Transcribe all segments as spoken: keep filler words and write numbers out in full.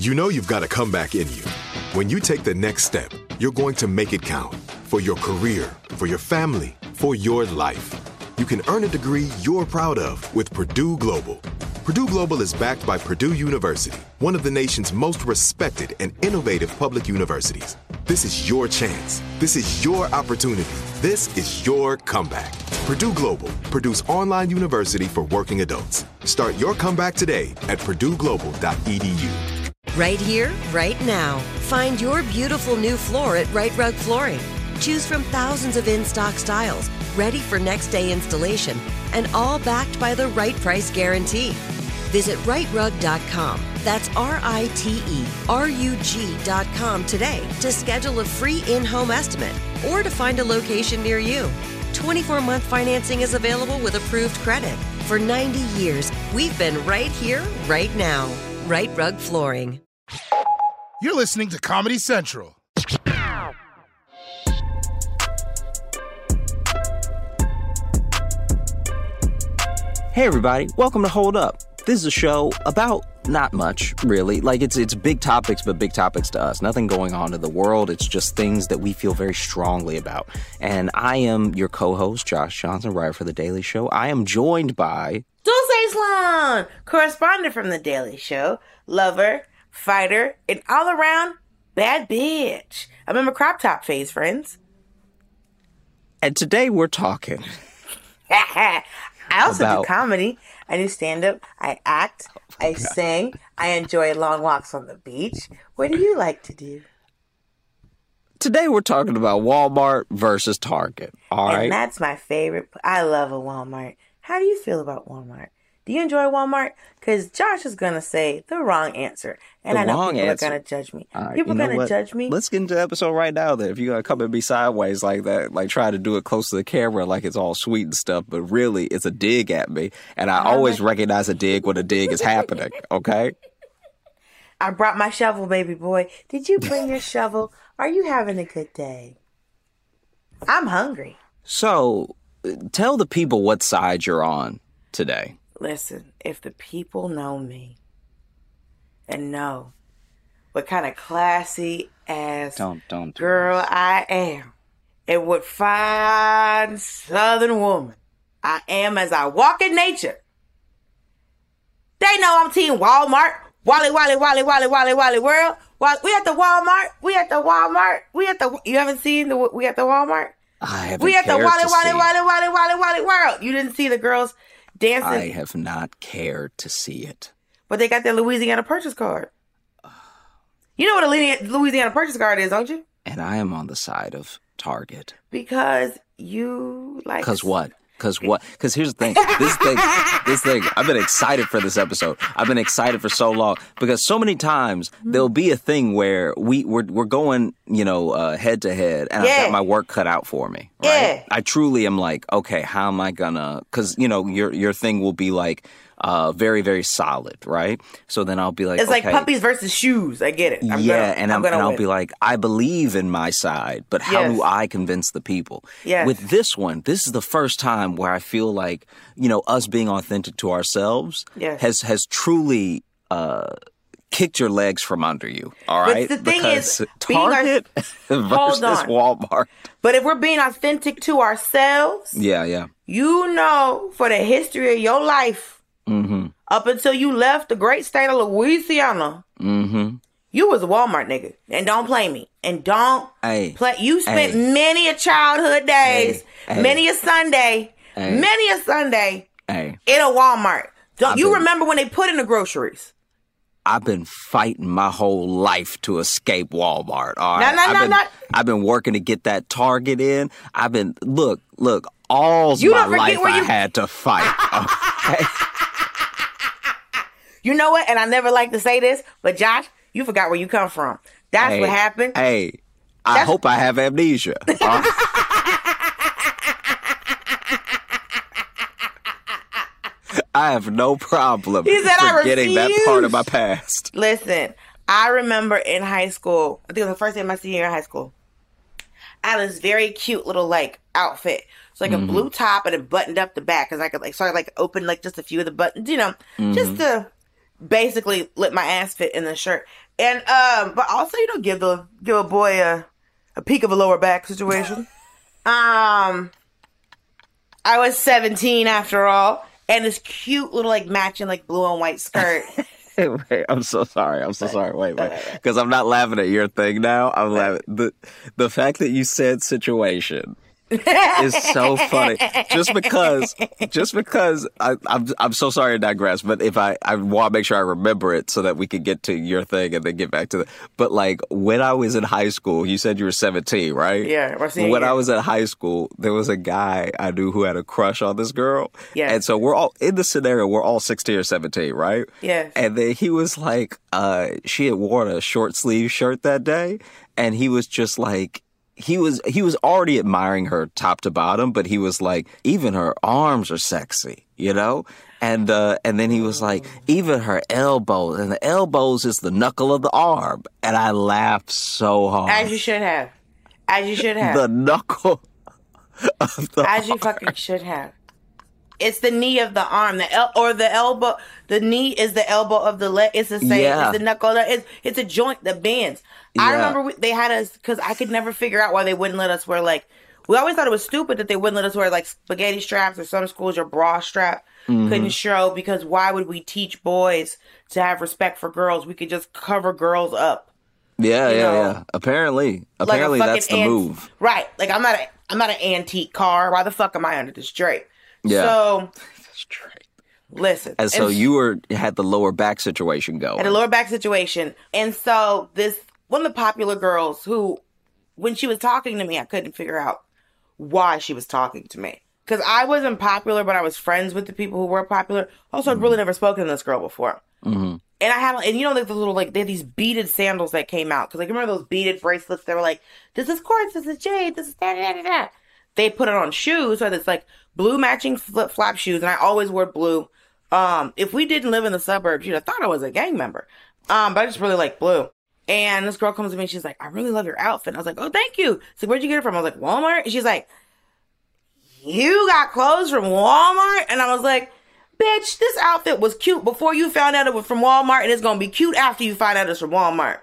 You know you've got a comeback in you. When you take the next step, you're going to make it count. For your career, for your family, for your life. You can earn a degree you're proud of with Purdue Global. Purdue Global is backed by Purdue University, one of the nation's most respected and innovative public universities. This is your chance. This is your opportunity. This is your comeback. Purdue Global, Purdue's online university for working adults. Start your comeback today at purdue global dot e d u. Right here, right now. Find your beautiful new floor at Right Rug Flooring. Choose from thousands of in-stock styles, ready for next day installation, and all backed by the right price guarantee. Visit right rug dot com. That's R I T E R U G dot com today to schedule a free in-home estimate or to find a location near you. twenty-four month financing is available with approved credit. For ninety years, we've been right here, right now. Right Rug Flooring. You're listening to Comedy Central. Hey everybody, welcome to Hold Up. This is a show about not much, really. Like it's it's big topics, but big topics to us. Nothing going on in the world. It's just things that we feel very strongly about. And I am your co-host, Josh Johnson, writer for The Daily Show. I am joined by Dulce Sloan, correspondent from The Daily Show, lover, fighter, and all-around bad bitch. I'm in my crop top phase, friends. And today we're talking I also about... do comedy. I do stand-up. I act. Oh, I God. sing. I enjoy long walks on the beach. What do you like to do? Today we're talking about Walmart versus Target. All and right. that's my favorite. I love a Walmart. How do you feel about Walmart? Do you enjoy Walmart? Because Josh is going to say the wrong answer. And The I know wrong people answer. are going to judge me. All right, People you know are going what? to judge me. Let's get into the episode right now then. If you're going to come and be sideways like that, like try to do it close to the camera like it's all sweet and stuff, but really it's a dig at me. And I always recognize a dig when a dig is happening, okay? I brought my shovel, baby boy. Did you bring your shovel? Are you having a good day? I'm hungry. So, tell the people what side you're on today. Listen, if the people know me and know what kind of classy ass Don't, don't do girl this. I am, and what fine southern woman I am as I walk in nature, they know I'm Team Walmart. Wally, Wally, Wally, Wally, Wally, Wally World. Wally, we at the Walmart. We at the Walmart. We at the. You haven't seen the. We at the Walmart. I haven't We at the cared Wally, to Wally, see. Wally, Wally, Wally, Wally World. You didn't see the girls dancing, I have not cared to see it. but they got their Louisiana purchase card. You know what a Louisiana Louisiana purchase card is, don't you? And I am on the side of Target. Because you like. Because what? Because what? Because here's the thing. This thing, this thing, I've been excited for this episode. I've been excited for so long because so many times there'll be a thing where we, we're, we're going, you know, uh, head to head and Yeah. I've got my work cut out for me. Right? Yeah. I truly am like, okay, how am I gonna, because, you know, your, your thing will be like, uh, very, very solid, right? So then I'll be like, It's okay. like puppies versus shoes. I get it. I'm yeah, gonna, and, I'm I'm, gonna and I'll win. be like, I believe in my side, but how Yes. do I convince the people? Yes. With this one, this is the first time where I feel like, you know, us being authentic to ourselves Yes. has has truly uh, kicked your legs from under you. All But right, the thing because is, being our- Target versus Hold on. Walmart. But if we're being authentic to ourselves, Yeah, yeah. you know, for the history of your life, Mm-hmm. up until you left the great state of Louisiana, Mm-hmm. you was a Walmart nigga. And don't play me. And don't Hey. play. You spent Hey. many a childhood days, Hey. Hey. many a Sunday, Hey. many a Sunday Hey, in a Walmart. Don't I've you been- remember when they put in the groceries? I've been fighting my whole life to escape Walmart. All No, right? no, I've no, been, not- I've been working to get that Target in. I've been look, look. All You my don't forget life where I you- had to fight. Okay? You know what? And I never like to say this, but Josh, you forgot where you come from. That's Hey, what happened. Hey, I That's- hope I have amnesia. Uh, I have no problem He said, "I forgetting that refuse." part of my past. Listen, I remember in high school, I think it was the first day of my senior year in high school, I had this very cute little like outfit. It's like Mm-hmm. a blue top and it buttoned up the back because I could like sort of like open like just a few of the buttons, you know, just to basically let my ass fit in the shirt. And um, but also, you know, give the give a boy a a peek of a lower back situation. um, I was seventeen after all, and this cute little like matching like blue and white skirt. Wait, I'm so sorry. I'm so sorry. Wait, wait, because I'm not laughing at your thing now. I'm laughing the the fact that you said situation. Is so funny. Just because, just because I, I'm, I'm so sorry to digress, but if I, I want to make sure I remember it so that we can get to your thing and then get back to the. But like when I was in high school, you said you were seventeen, right? Yeah. When year. I was in high school, there was a guy I knew who had a crush on this girl. Yeah. And so we're all in the scenario. We're all sixteen or seventeen, right? Yeah. And then he was like, uh, she had worn a short sleeve shirt that day, and he was just like. He was he was already admiring her top to bottom, but he was like, even her arms are sexy, you know? And uh, and then he was like, even her elbows, and the elbows is the knuckle of the arm. And I laughed so hard. As you should have. As you should have. The knuckle of the As you arm. fucking should have. It's the knee of the arm, the el- or the elbow. The knee is the elbow of the leg. It's the same. Yeah. It's the knuckle. It's it's a joint that bends. I Yeah. remember we, they had us because I could never figure out why they wouldn't let us wear like. We always thought it was stupid that they wouldn't let us wear like spaghetti straps, or some schools your bra strap Mm-hmm. couldn't show, because why would we teach boys to have respect for girls? We could just cover girls up. Yeah, you yeah, know, yeah. Apparently, Like a apparently fucking that's the ant- move. Right. Like I'm not a I'm not an antique car. Why the fuck am I under this drape? Yeah. So That's true. listen. And so and you were had the lower back situation going. Had a lower back situation. And so this one of the popular girls who, when she was talking to me, I couldn't figure out why she was talking to me. Because I wasn't popular, but I was friends with the people who were popular. Also, I'd really never spoken to this girl before. Mm-hmm. And I had, and you know, like the little, like, they had these beaded sandals that came out. Because, like, remember those beaded bracelets? They were like, this is quartz, this is jade, this is da da da da. They put it on shoes, so it's like blue matching flip flop shoes. And I always wore blue. Um, if we didn't live in the suburbs, you'd have thought I was a gang member. Um, but I just really like blue. And this girl comes to me and she's like, I really love your outfit. And I was like, oh, thank you. So where'd you get it from? I was like, Walmart. And she's like, you got clothes from Walmart? And I was like, bitch, this outfit was cute before you found out it was from Walmart, and it's going to be cute after you find out it's from Walmart.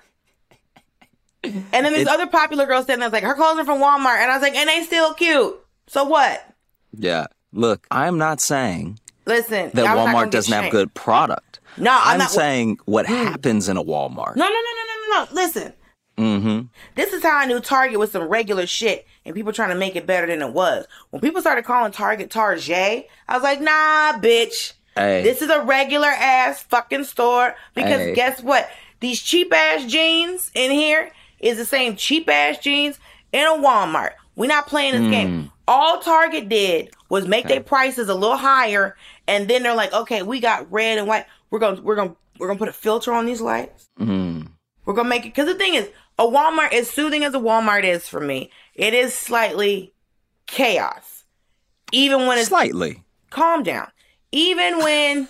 And then these other popular girls standing there, like, her clothes are from Walmart. And I was like, and they still cute. So what? Yeah. Look, I'm not saying Listen, that I was not gonna Walmart get doesn't have shamed. good product. No, I'm I'm not- saying what happens in a Walmart. No, no, no, no, no, no, no. Listen. Mm-hmm. This is how I knew Target was some regular shit and people trying to make it better than it was. When people started calling Target Target, I was like, nah, bitch. Hey. This is a regular ass fucking store. Because Hey. guess what? These cheap ass jeans in here is the same cheap ass jeans in a Walmart. We're not playing this Mm. game. All Target did was make their prices a little higher, and then they're like, okay, we got red and white. We're gonna we're gonna we're gonna put a filter on these lights. Mm. We're gonna make it, because the thing is, a Walmart, as soothing as a Walmart is for me, it is slightly chaos. Even when it's Slightly. calm down. Even when,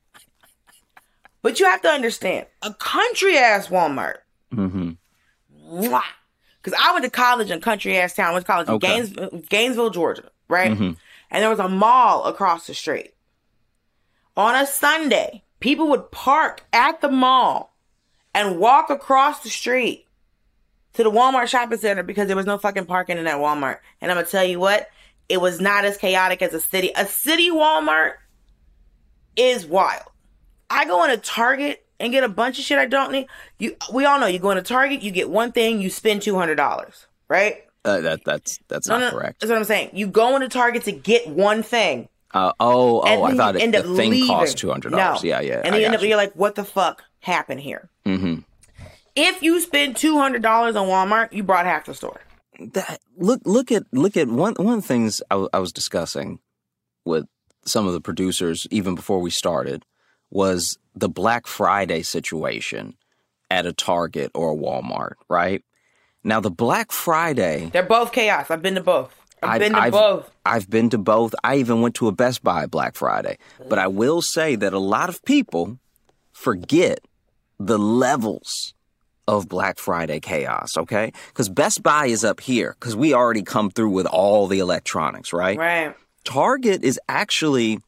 but you have to understand, a country ass Walmart. Mm-hmm. Because I went to college in country ass town. I went to college in Okay. Gainesville, Gainesville, Georgia, right? Mm-hmm. And there was a mall across the street. On a Sunday, people would park at the mall and walk across the street to the Walmart shopping center because there was no fucking parking in that Walmart. And I'm going to tell you what, it was not as chaotic as a city. A city Walmart is wild. I go into Target and get a bunch of shit I don't need. You, we all know you go into Target, you get one thing, you spend two hundred dollars, right? Uh, that that's that's No, not no, correct. That's what I'm saying. You go into Target to get one thing. Uh, oh, And oh, I then thought you it, end the up thing leaving. cost two hundred dollars. No. Yeah, yeah. And then I you end got up, you. you're like, what the fuck happened here? Mm-hmm. If you spend two hundred dollars on Walmart, you brought half the store. That, look, look at look at one one of the things I, w- I was discussing with some of the producers even before we started was the Black Friday situation at a Target or a Walmart, right? Now, the Black Friday, They're both chaos. I've been to both. I've, been to I've, both. I've been to both. I even went to a Best Buy Black Friday. But I will say that a lot of people forget the levels of Black Friday chaos, okay? Because Best Buy is up here because we already come through with all the electronics, right? Right. Target is actually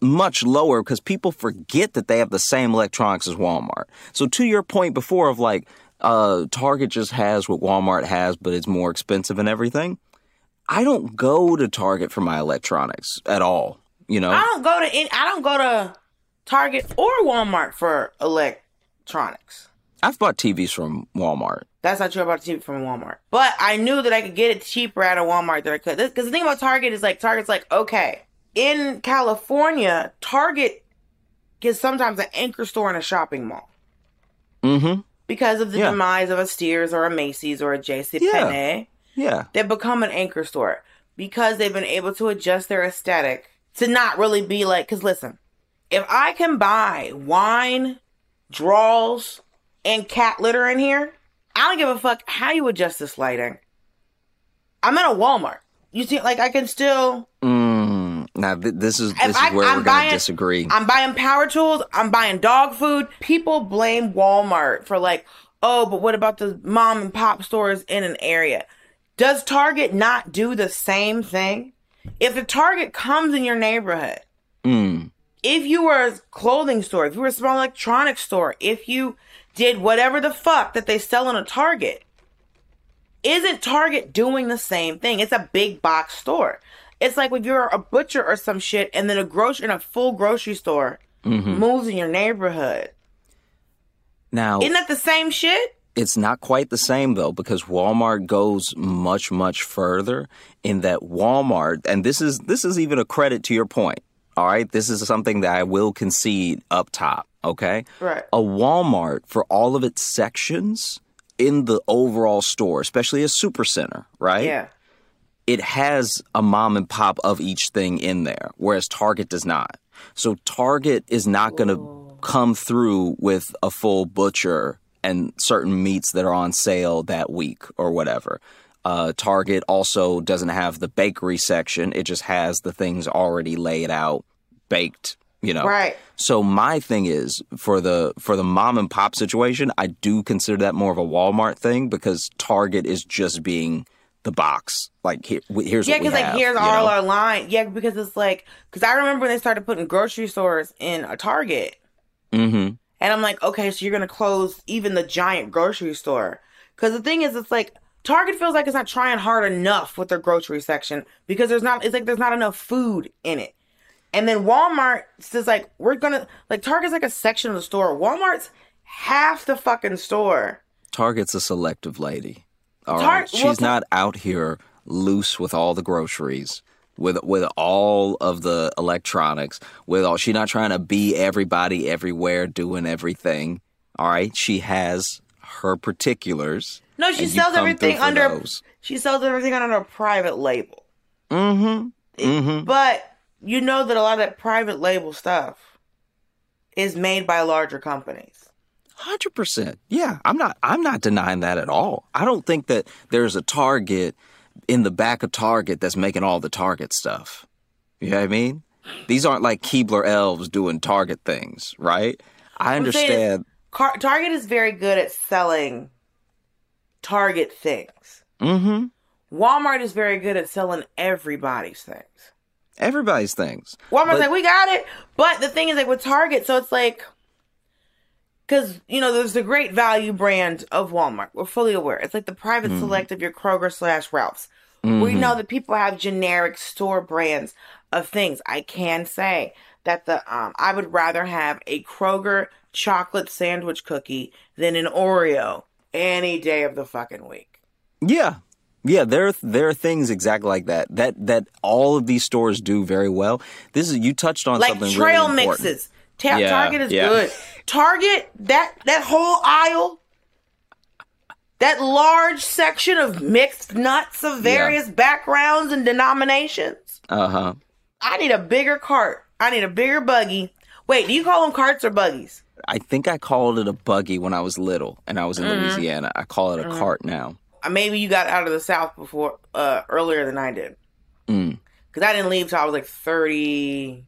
much lower because people forget that they have the same electronics as Walmart. So to your point before of like, uh, Target just has what Walmart has, but it's more expensive and everything. I don't go to Target for my electronics at all. You know, I don't go to any, I don't go to Target or Walmart for electronics. I've bought T Vs from Walmart. That's not true about the T V from Walmart. But I knew that I could get it cheaper at a Walmart than I could. Because the thing about Target is like, Target's like, okay, in California, Target is sometimes an anchor store in a shopping mall. Mm-hmm. Because of the yeah. demise of a Sears or a Macy's or a JCPenney. Yeah. yeah. They've become an anchor store. Because they've been able to adjust their aesthetic to not really be like, because listen, if I can buy wine, draws, and cat litter in here, I don't give a fuck how you adjust this lighting. I'm in a Walmart. You see, like, I can still... Mm, now, th- this is this is I, where I'm we're buying, going to disagree. I'm buying power tools. I'm buying dog food. People blame Walmart for like, oh, but what about the mom and pop stores in an area? Does Target not do the same thing? If a Target comes in your neighborhood, mm. if you were a clothing store, if you were a small electronics store, if you did whatever the fuck that they sell in a Target, isn't Target doing the same thing? It's a big box store. It's like if you're a butcher or some shit and then a grocery in a full grocery store mm-hmm. moves in your neighborhood. Now, isn't that the same shit? It's not quite the same, though, because Walmart goes much, much further in that Walmart, and this is this is even a credit to your point, all right? This is something that I will concede up top, okay? Right. A Walmart, for all of its sections in the overall store, especially a supercenter, right? Yeah. It has a mom and pop of each thing in there, whereas Target does not. So Target is not going to come through with a full butcher and certain meats that are on sale that week or whatever. Uh, Target also doesn't have the bakery section. It just has the things already laid out, baked, you know. Right. So my thing is, for the for the mom and pop situation, I do consider that more of a Walmart thing because Target is just being the box. Like, here, here's yeah, what we have. Yeah, because, like, here's all know? our line. Yeah, because it's like, because I remember when they started putting grocery stores in a Target. Mm-hmm. And I'm like, okay, so you're going to close even the giant grocery store. Because the thing is, it's like, Target feels like it's not trying hard enough with their grocery section because there's not, it's like there's not enough food in it. And then Walmart says, like, we're going to, like, Target's like a section of the store. Walmart's half the fucking store. Target's a selective lady. All Tar- right. She's well, not out here loose with all the groceries, with with all of the electronics, with all. She's not trying to be everybody everywhere doing everything. All right. She has her particulars. No, she sells everything under. Those. She sells everything under a private label. Mm-hmm. Mm-hmm. But you know that a lot of that private label stuff is made by larger companies. Hundred percent. Yeah, I'm not. I'm not denying that at all. I don't think that there's a Target in the back of Target that's making all the Target stuff. You know what I mean? These aren't like Keebler elves doing Target things, right? I understand. Is, Car- Target is very good at selling Target things. Mm-hmm. Walmart is very good at selling everybody's things. Everybody's things. Walmart's but, like, we got it. But the thing is, like, with Target, so it's like, because, you know, there's the great value brand of Walmart. We're fully aware. It's like the private mm-hmm. select of your Kroger slash Ralph's. Mm-hmm. We know that people have generic store brands of things. I can say that the um, I would rather have a Kroger chocolate sandwich cookie than an Oreo any day of the fucking week. Yeah. Yeah, there are, there are things exactly like that. That that all of these stores do very well. This is you touched on like something trail really important. mixes. Ta- yeah, Target is yeah. good. Target, that that whole aisle, that large section of mixed nuts of various yeah. backgrounds and denominations. Uh-huh. I need a bigger cart. I need a bigger buggy. Wait, do you call them carts or buggies? I think I called it a buggy when I was little and I was in mm-hmm. Louisiana. I call it a mm-hmm. cart now. Maybe you got out of the South before, uh, earlier than I did. Mm. Because I didn't leave till I was like thirty-three,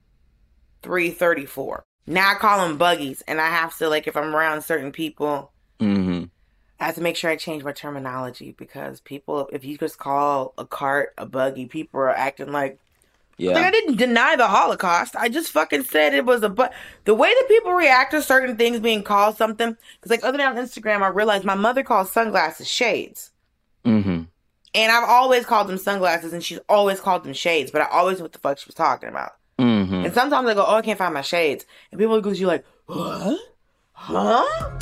thirty-four. Now I call them buggies, and I have to, like, if I'm around certain people, mm-hmm. I have to make sure I change my terminology because people, if you just call a cart a buggy, people are acting like Yeah. Like, I didn't deny the Holocaust. I just fucking said it was a... But the way that people react to certain things being called something... Because, like, other than on Instagram, I realized my mother calls sunglasses shades. Mm-hmm. And I've always called them sunglasses, and she's always called them shades. But I always knew what the fuck she was talking about. Mm-hmm. And sometimes I go, oh, I can't find my shades. And people look at you like, what? Huh?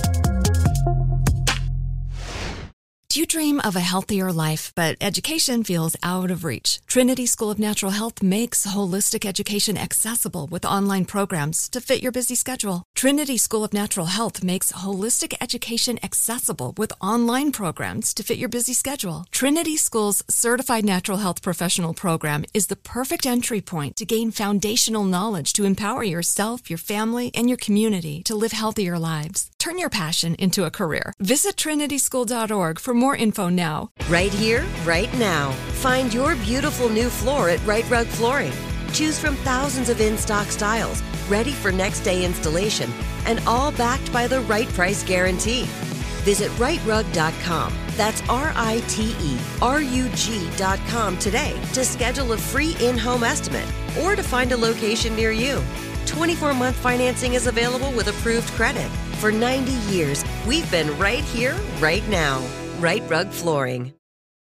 Do you dream of a healthier life, but education feels out of reach? Trinity School of Natural Health makes holistic education accessible with online programs to fit your busy schedule. Trinity School of Natural Health makes holistic education accessible with online programs to fit your busy schedule. Trinity School's Certified Natural Health Professional Program is the perfect entry point to gain foundational knowledge to empower yourself, your family, and your community to live healthier lives. Turn your passion into a career. Visit trinity school dot org for more info now. Right here, right now. Find your beautiful new floor at Right Rug Flooring. Choose from thousands of in-stock styles, ready for next day installation, and all backed by the right price guarantee. Visit right rug dot com. That's R I T E R U G dot com today to schedule a free in-home estimate or to find a location near you. twenty-four month financing is available with approved credit. For ninety years, we've been right here, right now. Right Rug Flooring.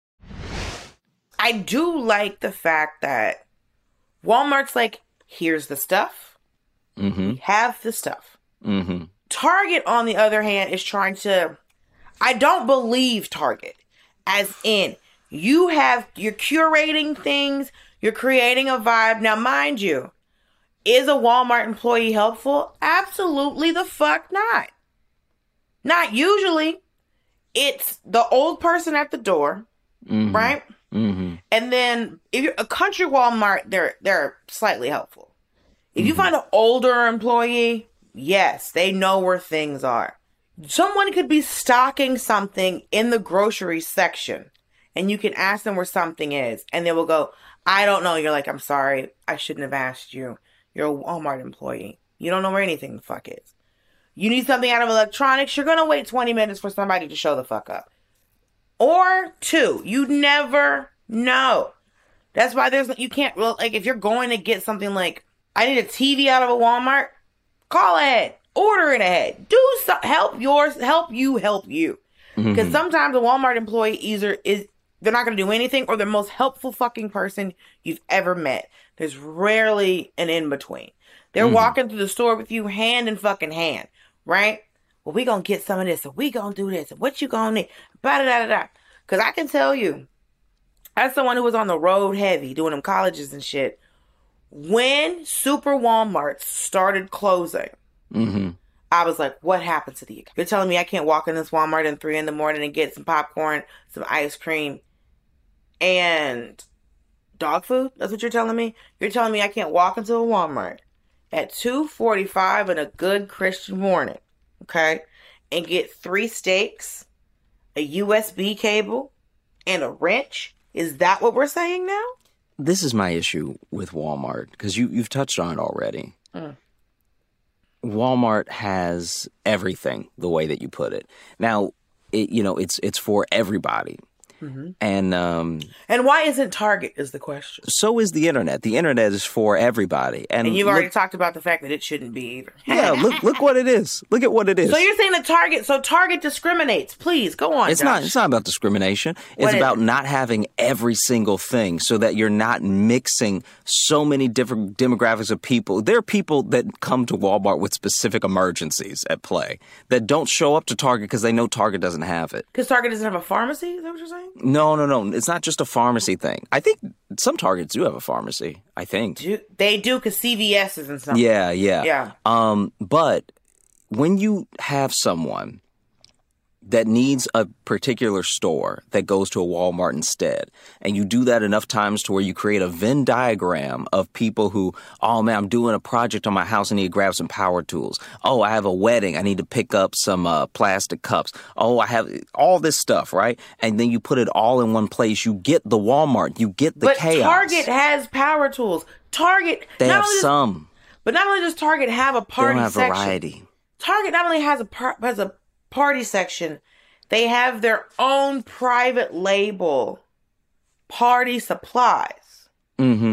I do like the fact that Walmart's like, here's the stuff. Mm-hmm. We have the stuff. Mm-hmm. Target, on the other hand, is trying to... I don't believe Target. As in, you have... You're curating things. You're creating a vibe. Now, mind you, is a Walmart employee helpful? Absolutely the fuck not. Not usually. It's the old person at the door, mm-hmm. right? Mm-hmm. And then if you're a country Walmart, they're they're slightly helpful. If Mm-hmm. you find an older employee, yes, they know where things are. Someone could be stocking something in the grocery section, and you can ask them where something is, and they will go, I don't know. You're like, I'm sorry, I shouldn't have asked you. You're a Walmart employee. You don't know where anything the fuck is. You need something out of electronics, you're going to wait twenty minutes for somebody to show the fuck up. Or two, you never know. That's why there's, you can't, like, if you're going to get something like, I need a T V out of a Walmart, call ahead, order it ahead, do some, help yours, help you, help you. Because mm-hmm. sometimes a Walmart employee either is, they're not going to do anything, or the most helpful fucking person you've ever met. There's rarely an in-between. They're mm-hmm. walking through the store with you hand in fucking hand. Right? Well, we gonna get some of this, and we gonna do this, and what you gonna need? Da da da da. Because I can tell you, as someone who was on the road heavy, doing them colleges and shit, when super Walmarts started closing, mm-hmm. I was like, what happened to the... You're telling me I can't walk in this Walmart at three in the morning and get some popcorn, some ice cream, and dog food? That's what you're telling me? You're telling me I can't walk into a Walmart at two forty-five in a good Christian morning, okay, and get three steaks, a U S B cable, and a wrench? Is that what we're saying now? This is my issue with Walmart, because you, you've touched on it already. Mm. Walmart has everything the way that you put it. Now, it, you know, it's it's for everybody. Mm-hmm. And um, and why isn't Target is the question. So is the internet. The internet is for everybody. And, and you've look, already talked about the fact that it shouldn't be either. Yeah, look look what it is. Look at what it is. So you're saying that Target, so Target discriminates. Please, go on, It's Josh. not It's not about discrimination. It's What is about it? not having every single thing, so that you're not mixing so many different demographics of people. There are people that come to Walmart with specific emergencies at play that don't show up to Target because they know Target doesn't have it. Because Target doesn't have a pharmacy? Is that what you're saying? No, no, no. It's not just a pharmacy thing. I think some Targets do have a pharmacy, I think. Do, they do, because C V S is and something. Yeah, yeah. Yeah. Um, but when you have someone that needs a particular store that goes to a Walmart instead, and you do that enough times to where you create a Venn diagram of people who, oh man, I'm doing a project on my house, I need to grab some power tools. Oh, I have a wedding, I need to pick up some uh, plastic cups. Oh, I have all this stuff, right? And then you put it all in one place. You get the Walmart, you get the but chaos. But Target has power tools. Target, they not have only does, some. But not only does Target have a party they don't have section, variety. Target not only has a par- has a party section, they have their own private label party supplies. Mm-hmm.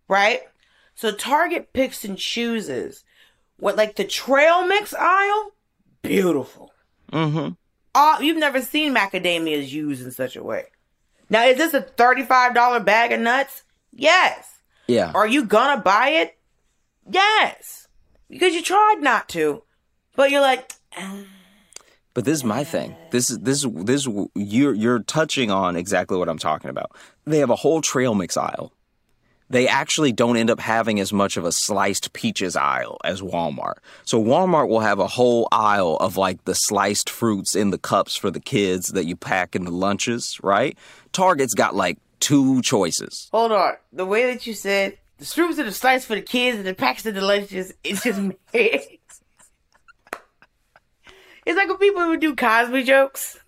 right? So Target picks and chooses what, like the trail mix aisle, beautiful. Mm-hmm. Oh, you've never seen macadamias used in such a way. Now, is this a thirty-five dollars bag of nuts? Yes. Yeah. Are you gonna buy it? Yes. Because you tried not to, but you're like. Ah. But this is my thing. This is this is this is, you're you're touching on exactly what I'm talking about. They have a whole trail mix aisle. They actually don't end up having as much of a sliced peaches aisle as Walmart. So Walmart will have a whole aisle of like the sliced fruits in the cups for the kids that you pack in the lunches, right? Target's got like two choices. Hold on. The way that you said the fruits are the sliced for the kids and the packs of the lunches, it's just made. It's like when people would do Cosby jokes.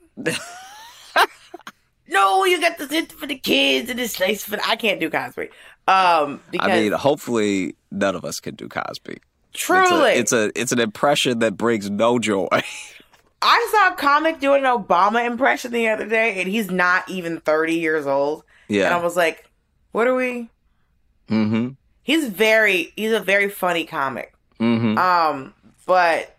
No, you got the slice for the kids and the slice for the... I can't do Cosby. Um, because... I mean, hopefully none of us can do Cosby. Truly. It's, a, it's, a, it's an impression that brings no joy. I saw a comic doing an Obama impression the other day, and he's not even thirty years old. Yeah. And I was like, what are we... Mm-hmm. He's very... He's a very funny comic. Mm-hmm. Um, but...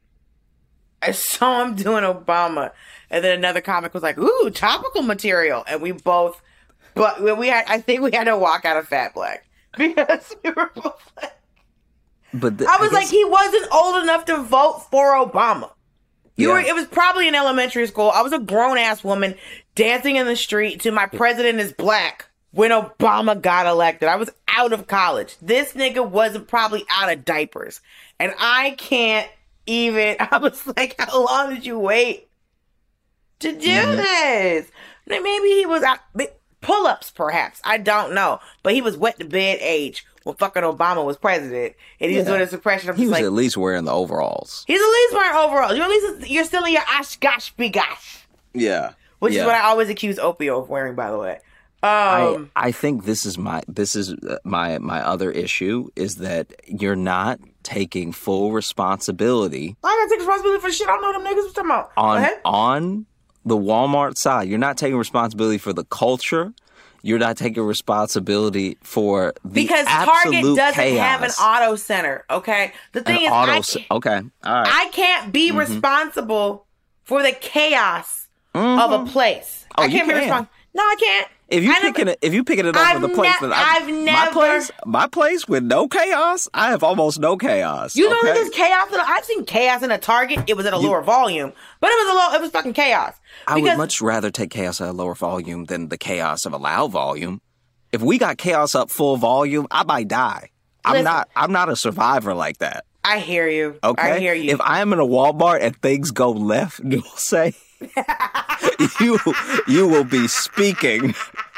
I saw him doing Obama, and then another comic was like, "Ooh, topical material," and we both, but we had, I think we had to walk out of Fat Black because we were both like, but the, I was I guess, like, he wasn't old enough to vote for Obama. You yeah. were, it was probably in elementary school. I was a grown ass woman dancing in the street to "My President is Black" when Obama got elected. I was out of college. This nigga wasn't probably out of diapers, and I can't. Even, I was like, how long did you wait to do mm-hmm. this? Maybe he was out, pull-ups perhaps. I don't know. But he was wet to bed age when fucking Obama was president. And he yeah. was doing his impression. I'm he just was like, at least wearing the overalls. He's at least wearing overalls. You're at least, you're still in your osh gosh bigosh. Yeah. Which yeah. is what I always accuse Opio of wearing, by the way. Um, I, I think this is my this is my my other issue is that you're not taking full responsibility. I gotta take responsibility for shit I don't know them niggas was talking about. On on the Walmart side, you're not taking responsibility for the culture. You're not taking responsibility for the because absolute Target doesn't chaos. have an auto center. Okay, the thing an is, auto I c- okay, all right. I can't be mm-hmm. responsible for the chaos mm-hmm. of a place. Oh, I can't you be can. responsible. No, I can't. If you I picking never, it, if you picking it up I've for the place ne- that I, I've my never, place, my place with no chaos, I have almost no chaos. You know okay? that there's chaos. In a, I've seen chaos in a Target. It was at a you, lower volume, but it was a low. It was fucking chaos. I would much rather take chaos at a lower volume than the chaos of a loud volume. If we got chaos up full volume, I might die. I'm Listen, not. I'm not a survivor like that. I hear you. Okay, I hear you. If I am in a Walmart and things go left, you'll say you you will be speaking.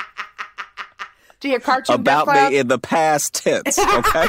To your cartoon about me in the past tense, okay?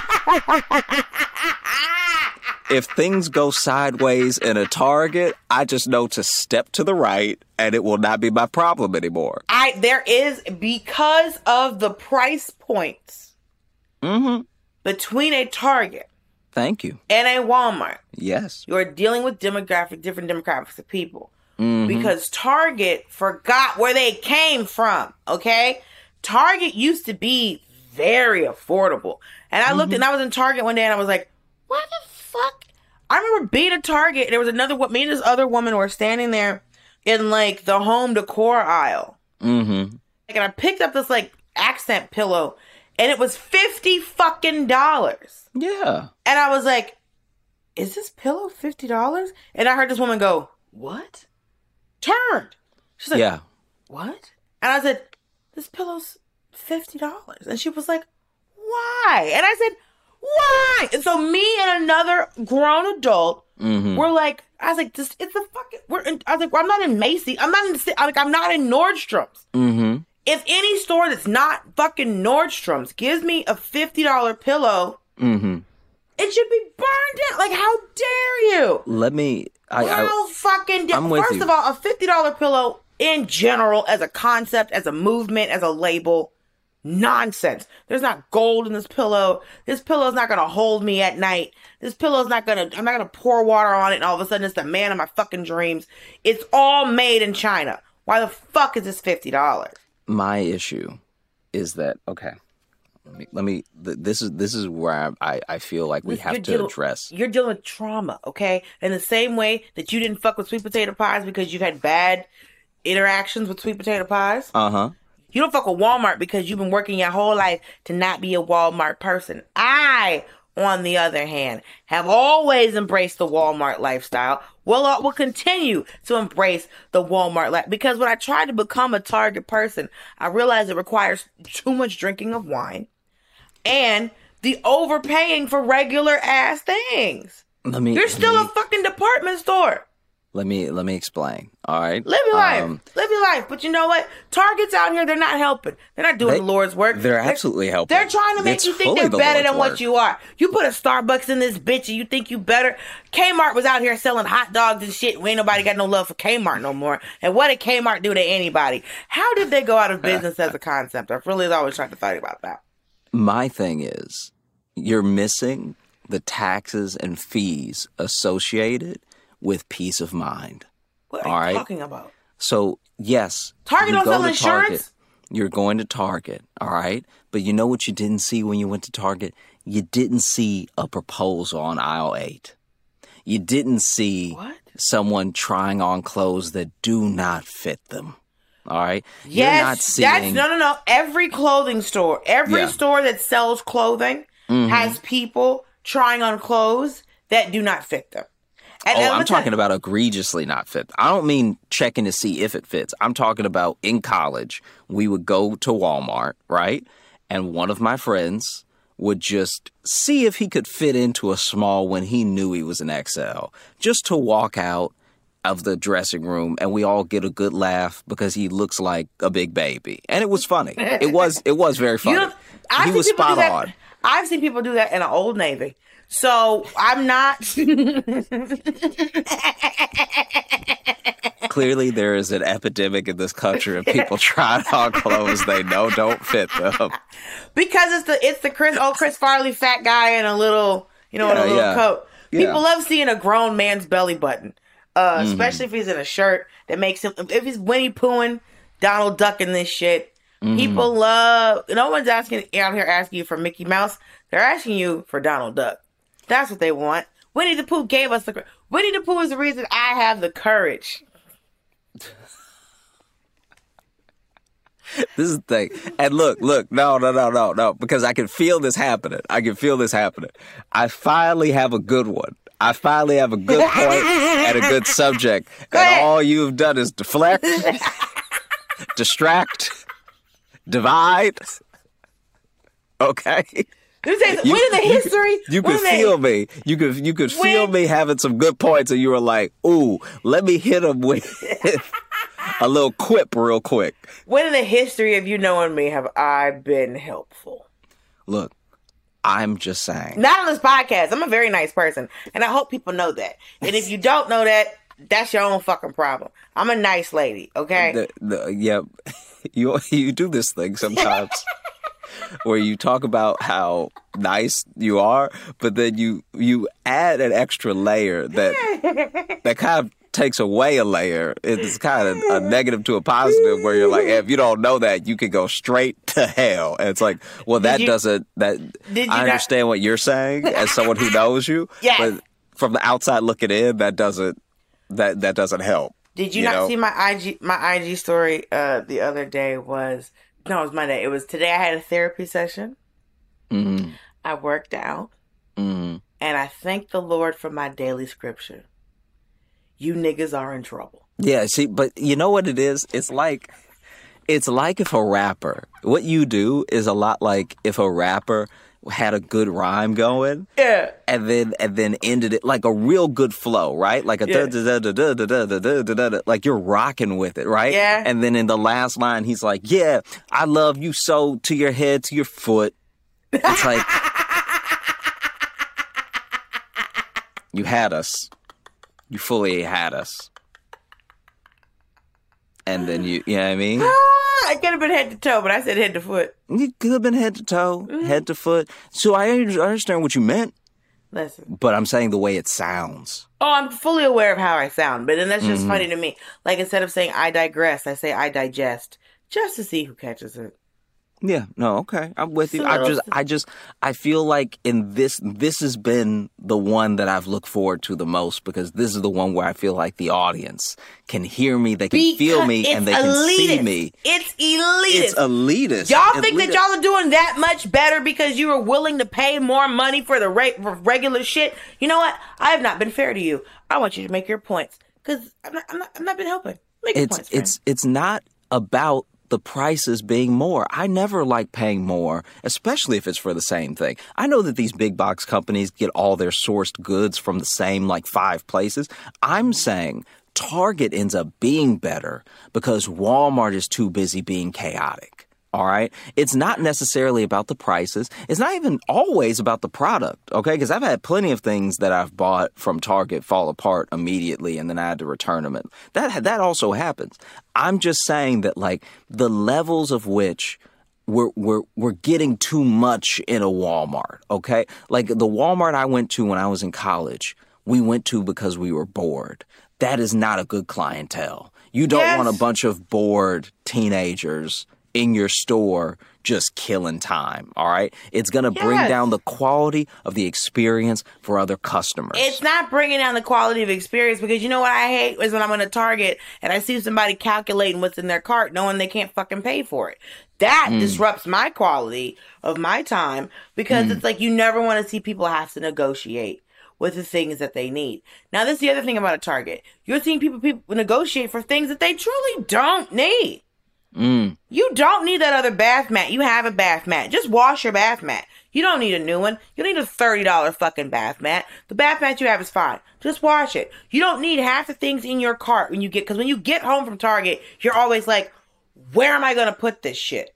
If things go sideways in a Target, I just know to step to the right and it will not be my problem anymore. I there is, because of the price points mm-hmm. between a Target Thank you. and a Walmart. Yes. You are dealing with demographic, different demographics of people. Mm-hmm. Because Target forgot where they came from, okay? Target used to be very affordable. And I looked mm-hmm. and I was in Target one day and I was like, what the fuck? I remember being at Target and there was another, me and this other woman were standing there in like the home decor aisle. Mm-hmm. And I picked up this like accent pillow and it was fifty fucking dollars. Yeah. And I was like, is this pillow fifty dollars? And I heard this woman go, what? Turned. She's like, yeah. What? And I said, this pillow's fifty dollars. And she was like, why? And I said, why? And so me and another grown adult mm-hmm. were like, I was like, this, it's a fucking, we're in, I was like, well, I'm not in Macy's. I'm not in, I'm like, I'm not in Nordstrom's. Mm-hmm. If any store that's not fucking Nordstrom's gives me a fifty dollars pillow, mm-hmm. it should be burned down. Like, how dare you? Let me, I, how I, fucking dare I'm with First you. of all, a fifty dollars pillow in general, as a concept, as a movement, as a label, nonsense. There's not gold in this pillow. This pillow is not going to hold me at night. This pillow is not going to, I'm not going to pour water on it and all of a sudden it's the man of my fucking dreams. It's all made in China. Why the fuck is this fifty dollars? My issue is that, okay, Let me. Let me th- this is this is where I I, I feel like we Listen, have you're to dealing- address. You're dealing with trauma, okay? In the same way that you didn't fuck with sweet potato pies because you had bad interactions with sweet potato pies. Uh huh. You don't fuck with Walmart because you've been working your whole life to not be a Walmart person. I, on the other hand, have always embraced the Walmart lifestyle. Will uh, will continue to embrace the Walmart life because when I tried to become a Target person, I realized it requires too much drinking of wine and the overpaying for regular ass things. Let me. You're still let a me, fucking department store. Let me let me explain. All right. Live your life. Um, Live your life. But you know what? Targets out here, they're not helping. They're not doing They- the Lord's work. they're absolutely helping. They're trying to make It's you think fully they're the better Lord's than what work. you are. You put a Starbucks in this bitch and you think you better. Kmart was out here selling hot dogs and shit. Ain't nobody got no love for Kmart no more. And what did Kmart do to anybody? How did they go out of business as a concept? I've really always tried to think about that. My thing is, you're missing the taxes and fees associated with peace of mind. What are All you right. talking about? So, yes. Target you don't go sell to insurance? Target, you're going to Target, all right? But you know what you didn't see when you went to Target? You didn't see a proposal on aisle eight. You didn't see What? someone trying on clothes that do not fit them, all right? Yes, you're not seeing... that's no, no, no. Every clothing store, every Yeah. store that sells clothing Mhm. has people trying on clothes that do not fit them. And Oh, then I'm listen- talking about egregiously not fit. I don't mean checking to see if it fits. I'm talking about in college, we would go to Walmart, right? And one of my friends would just see if he could fit into a small when he knew he was an X L, just to walk out of the dressing room and we all get a good laugh because he looks like a big baby. And it was funny. It was it was very You funny. don't- I've He seen was people do spot that- on. I've seen people do that in an Old Navy. So I'm not. Clearly, there is an epidemic in this country of people trying on clothes they know don't fit them. Because it's the it's the Chris old Chris Farley fat guy in a little you know in a Yeah, little yeah. coat. Yeah. People love seeing a grown man's belly button, uh, Mm-hmm. especially if he's in a shirt that makes him. If he's Winnie Poohing, Donald Ducking this shit. Mm-hmm. People love. No one's asking out here asking you for Mickey Mouse. They're asking you for Donald Duck. That's what they want. Winnie the Pooh gave us the. Winnie the Pooh is the reason I have the courage. This is the thing. And look, look, no, no, no, no, no, because I can feel this happening. I can feel this happening. I finally have a good one. I finally have a good point and a good subject. Go and ahead. all you've done is deflect, distract, divide. Okay? Let me tell you something. You- When in the history, You when could in the- feel me. You could you could feel When- me having some good points, and you were like, "Ooh, let me hit him with a little quip real quick." When in the history of you knowing me have I been helpful? Look, I'm just saying. Not on this podcast. I'm a very nice person, and I hope people know that. And if you don't know that, that's your own fucking problem. I'm a nice lady, okay? The, the, yeah, you you do this thing sometimes where you talk about how nice you are, but then you you add an extra layer that that kind of takes away a layer. It's kind of a negative to a positive where you're like, hey, if you don't know that, you can go straight to hell. And it's like, well, that you- doesn't that Did you I not- understand what you're saying as someone who knows you, Yes. but from the outside looking in, that doesn't that that doesn't help. Did you, you not know? see my I G my I G story uh, the other day? Was no, it was Monday. It was today. I had a therapy session. Mm-hmm. I worked out, Mm-hmm. and I thank the Lord for my daily scripture. You niggas are in trouble. Yeah, see, but you know what it is? It's like, it's like if a rapper, what you do is a lot like if a rapper had a good rhyme going, Yeah. and then and then ended it like a real good flow, right? Like a Yeah. da da da da da da da da da da, like you're rocking with it, right? Yeah. And then in the last line, he's like, "Yeah, I love you so to your head to your foot." It's like you had us. You fully had us. And then you, you know what I mean? Ah, I could have been head to toe, but I said head to foot. You could have been head to toe, head to foot. So I understand what you meant, Listen. but I'm saying the way it sounds. Oh, I'm fully aware of how I sound, but then that's just Mm-hmm. funny to me. Like instead of saying I digress, I say I digest, just to see who catches it. Yeah, no, okay. I'm with you. So I what just else- I just I feel like in this this has been the one that I've looked forward to the most because this is the one where I feel like the audience can hear me, they can feel Because me, it's and they can see elitist. me. It's elitist. It's elitist. Y'all think Elitist. that y'all are doing that much better because you were willing to pay more money for the re- for regular shit? You know what? I have not been fair to you. I want you to make your points because I'm not, I'm not, I'm not been helping. Make your It's points, friend. it's it's not about the prices being more. I never like paying more, especially if it's for the same thing. I know that these big box companies get all their sourced goods from the same like five places. I'm saying Target ends up being better because Walmart is too busy being chaotic. All right. It's not necessarily about the prices. It's not even always about the product. OK, because I've had plenty of things that I've bought from Target fall apart immediately and then I had to return them. And that that also happens. I'm just saying that like the levels of which we're we're we're getting too much in a Walmart. OK, like the Walmart I went to when I was in college, we went to because we were bored. That is not a good clientele. You don't Yes. want a bunch of bored teenagers in your store just killing time, all right? It's going to bring Yes. down the quality of the experience for other customers. It's not bringing down the quality of experience because you know what I hate is when I'm in a Target and I see somebody calculating what's in their cart knowing they can't fucking pay for it. That Mm. disrupts my quality of my time because Mm. it's like you never want to see people have to negotiate with the things that they need. Now, this is the other thing about a Target. You're seeing people, people negotiate for things that they truly don't need. Mm. You don't need that other bath mat. You have a bath mat. Just wash your bath mat. You don't need a new one. You don't need a thirty dollars fucking bath mat. The bath mat you have is fine. Just wash it. You don't need half the things in your cart when you get, because when you get home from Target, you're always like, where am I going to put this shit?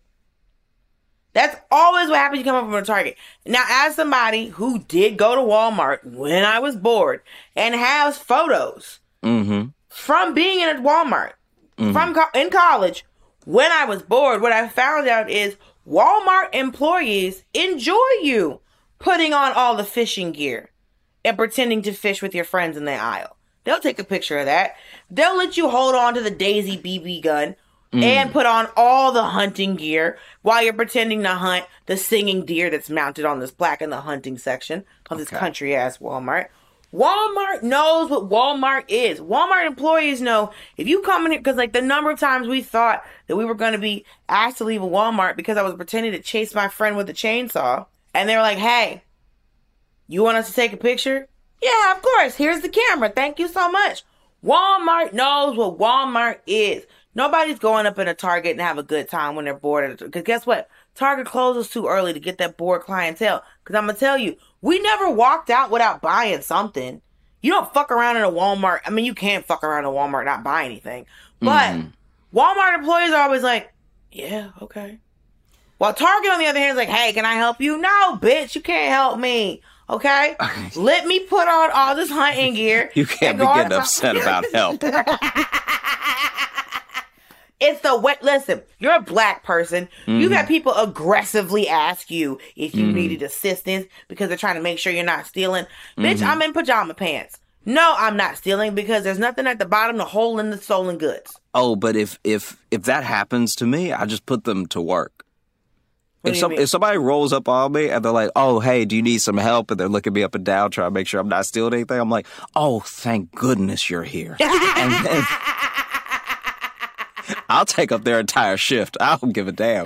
That's always what happens when you come home from a Target. Now, as somebody who did go to Walmart when I was bored and has photos Mm-hmm. from being in a Walmart, from co- in college, when I was bored, what I found out is Walmart employees enjoy you putting on all the fishing gear and pretending to fish with your friends in the aisle. They'll take a picture of that. They'll let you hold on to the Daisy B B gun and put on all the hunting gear while you're pretending to hunt the singing deer that's mounted on this plaque in the hunting section of this Okay. country-ass Walmart. Walmart knows what Walmart is. Walmart employees know if you come in here, because like the number of times we thought that we were going to be asked to leave a Walmart because I was pretending to chase my friend with a chainsaw. And they were like, hey, you want us to take a picture? Yeah, of course. Here's the camera. Thank you so much. Walmart knows what Walmart is. Nobody's going up in a Target and have a good time when they're bored. Because guess what? Target closes too early to get that bored clientele. Because I'm going to tell you, we never walked out without buying something. You don't fuck around in a Walmart. I mean, you can't fuck around in a Walmart and not buy anything. But Walmart employees are always like, yeah, okay. While Target, on the other hand, is like, hey, can I help you? No, bitch, you can't help me. Okay? Let me put on all this hunting gear. You can't and be go on getting to- upset about help. It's the way. Listen, you're a black person. Mm-hmm. You've had people aggressively ask you if you needed assistance because they're trying to make sure you're not stealing. Bitch, Mm-hmm. I'm in pajama pants. No, I'm not stealing because there's nothing at the bottom to hold in the stolen goods. Oh, but if if if that happens to me, I just put them to work. What If do you some mean? if somebody rolls up on me and they're like, "Oh, hey, do you need some help?" and they're looking me up and down trying to make sure I'm not stealing anything, I'm like, "Oh, thank goodness you're here." And then I'll take up their entire shift. I don't give a damn.